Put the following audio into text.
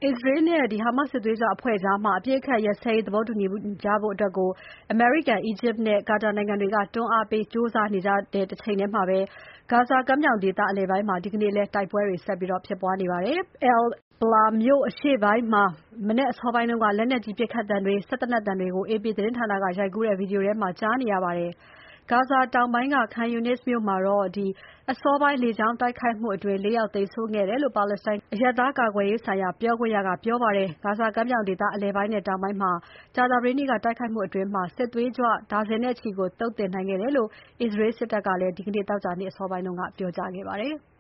အစ္စရေးနဲ့ဟာမတ်စစ်သွေးကြွအဖွဲ့ကြားအပစ်အခတ်ရပ်စဲရေးသဘောတူညီမှုရဖို့အမေရိကန်၊ အီဂျစ်နဲ့ကာတာနိုင်ငံတွေက တွန်းအားပေးကြိုးစားနေကြတဲ့တချိန်ထဲမှာပဲ ဂါဇာကမ်းမြောင်ဒေသအလယ်ပိုင်းမှာ ဒီကနေ့လည်း တိုက်ပွဲတွေဆက်ဖြစ်ပွားနေပါတယ်။ al-Balah မြို့အရှေ့ပိုင်းမှာ မနက်အစောပိုင်းက လက်နက်ကြီးပစ်ခတ်သံတွေ၊ စက်သေနတ်သံတွေကို AP သတင်းဌာနက ရိုက်ကူးတဲ့ ဗီဒီယိုထဲမှာ ကြားနေရပါတယ်။ ဂါဇာတောင်ပိုင်းက Khan Younis မြို့မှာတော့ အစောပိုင်းလေကြောင်းတိုက်ခိုက်မှုအတွင်း ၄ ယောက်သေဆုံးခဲ့တယ်လို့ ပါလက်စတိုင်းအရပ်သားကာကွယ်ရေးဆိုင်ရာပြောခွင့်ရက ပြောပါတယ်။ ဂါဇာကမ်းမြောင်ဒေသအလယ်ပိုင်းနဲ့ တောင်ပိုင်းမှာ ကြာသပတေးနေ့က တိုက်ခိုက်မှုအတွင်း စစ်သွေးကြွဒါဇင်နဲ့ချီကို သုတ်သင်နိုင်ခဲ့တယ်လို့ အစ္စရေးစစ်တပ်ကလည်း ဒီနေ့ သောကြာနေ့အစောပိုင်းက ပြောကြားခဲ့ပါတယ်။